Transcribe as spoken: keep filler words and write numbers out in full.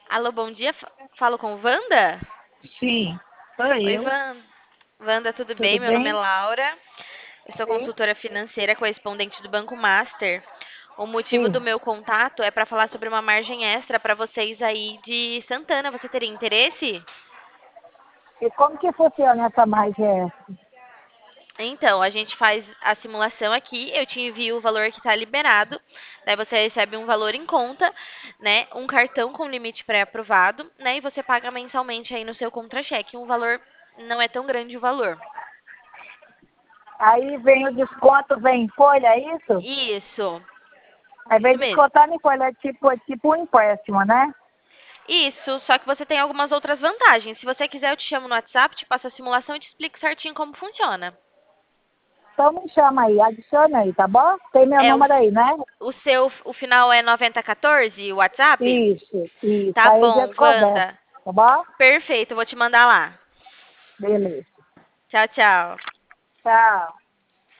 Alô, bom dia. Fa- Falo com Wanda? Sim, sou Oi, eu. Wanda. Wanda, tudo Tudo bem? Meu nome é bem? Laura. Eu sou Sim. consultora financeira correspondente do Banco Master. O motivo do Sim. meu contato é para falar sobre uma margem extra para vocês aí de Santana. Você teria interesse? E como que funciona essa magia? Então, a gente faz a simulação aqui, eu te envio o valor que está liberado, daí você recebe um valor em conta, né? Um cartão com limite pré-aprovado, né? E você paga mensalmente aí no seu contra-cheque. Um valor não é tão grande o valor. Aí vem o desconto, vem em folha, é isso? Isso, Aí isso vem mesmo. descontar em folha, é tipo, é tipo um empréstimo, né? Isso, só que você tem algumas outras vantagens. Se você quiser, eu te chamo no WhatsApp, te passo a simulação e te explico certinho como funciona. Então me chama aí, adiciona aí, tá bom? Tem meu É o, número aí, né? o seu, o final é noventa e quatorze, o WhatsApp? Isso, isso. Tá Aí a bom, gente conversa, Wanda. tá bom? Perfeito, eu vou te mandar lá. Beleza. Tchau, tchau. Tchau.